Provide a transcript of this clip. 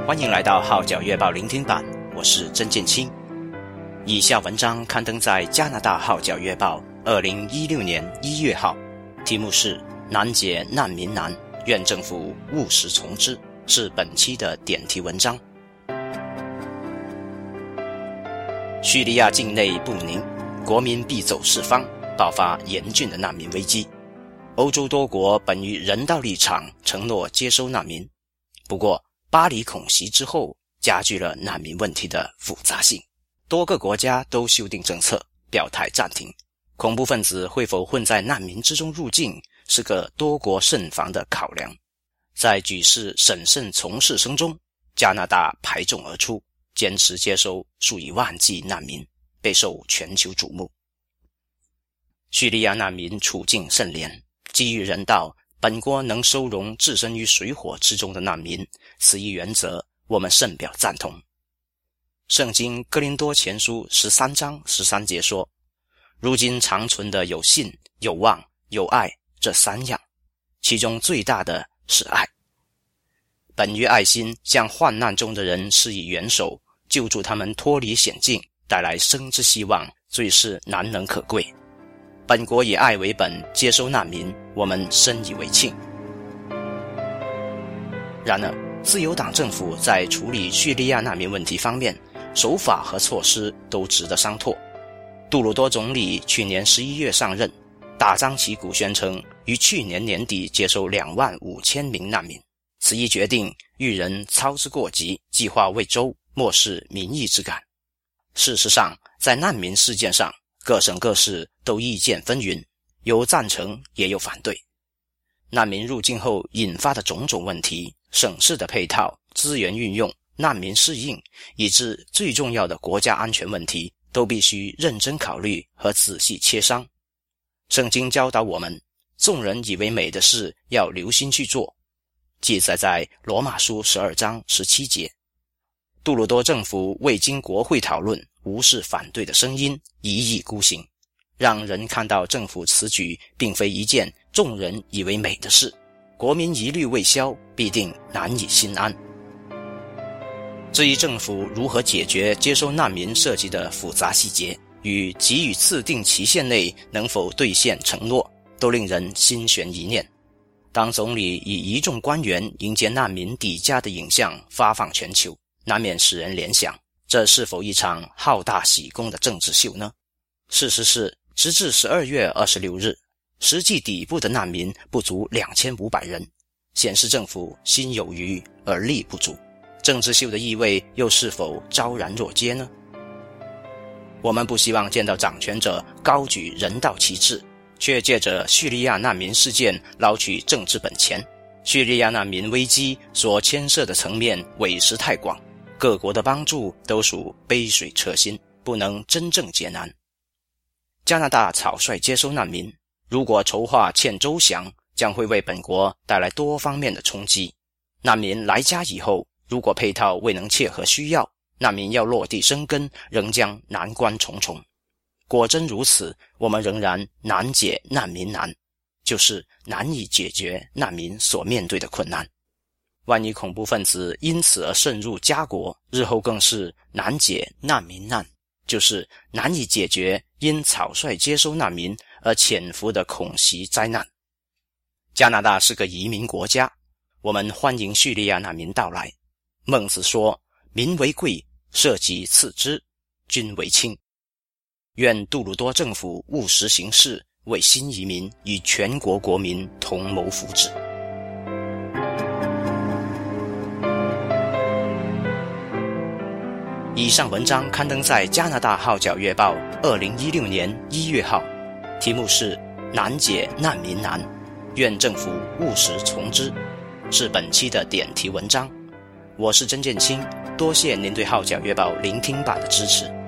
欢迎来到号角月报聆听版，我是曾建清。以下文章刊登在加拿大号角月报2016年1月号，题目是难解难民难，愿政府务实从之，是本期的点题文章。叙利亚境内不宁，国民必走四方，爆发严峻的难民危机。欧洲多国本于人道立场承诺接收难民，不过巴黎恐袭之后加剧了难民问题的复杂性，多个国家都修订政策，表态暂停。恐怖分子会否混在难民之中入境，是个多国慎防的考量。在举世审慎从事声中，加拿大排众而出，坚持接收数以万计难民，备受全球瞩目。叙利亚难民处境甚怜，基于人道，本国能收容置身于水火之中的难民，此一原则我们深表赞同。圣经哥林多前书13章13节说，如今长存的有信、有望、有爱这三样，其中最大的是爱。本于爱心向患难中的人施以援手，救助他们脱离险境，带来生之希望，最是难能可贵。本国以爱为本，接收难民，我们深以为庆。然而，自由党政府在处理叙利亚难民问题方面，手法和措施都值得商榷。杜鲁多总理去年11月上任，大张旗鼓宣称于去年年底接收25000名难民，此一决定遇人操之过急，计划未周，漠视民意之感。事实上，在难民事件上，各省各市都意见纷纭，有赞成也有反对。难民入境后引发的种种问题，省市的配套、资源运用、难民适应，以致最重要的国家安全问题，都必须认真考虑和仔细切商。圣经教导我们，众人以为美的事要留心去做，记载在罗马书12章17节。杜鲁多政府未经国会讨论，无视反对的声音，一意孤行，让人看到政府此举并非一件众人以为美的事，国民疑虑未消，必定难以心安。至于政府如何解决接收难民涉及的复杂细节，与给予自定期限内能否兑现承诺，都令人心悬一念。当总理以一众官员迎接难民抵家的影像发放全球，难免使人联想，这是否一场好大喜功的政治秀呢？事实是，直至12月26日，实际抵埠的难民不足2500人，显示政府心有余而力不足。政治秀的意味又是否昭然若揭呢？我们不希望见到掌权者高举人道旗帜，却借着叙利亚难民事件捞取政治本钱。叙利亚难民危机所牵涉的层面委实太广，各国的帮助都属杯水车薪，不能真正解难。加拿大草率接收难民，如果筹划欠周详，将会为本国带来多方面的冲击。难民来家以后，如果配套未能切合需要，难民要落地生根，仍将难关重重。果真如此，我们仍然难解难民难，就是难以解决难民所面对的困难。万一恐怖分子因此而渗入家国，日后更是难解难民难，就是难以解决因草率接收难民而潜伏的恐袭灾难。加拿大是个移民国家，我们欢迎叙利亚难民到来。孟子说，民为贵，社稷次之，君为轻。愿杜鲁多政府务实行事，为新移民与全国国民同谋福祉。以上文章刊登在加拿大号角月报2016年1月号，题目是难解难民难，愿政府务实从之，是本期的点题文章。我是曾建清，多谢您对号角月报聆听版的支持。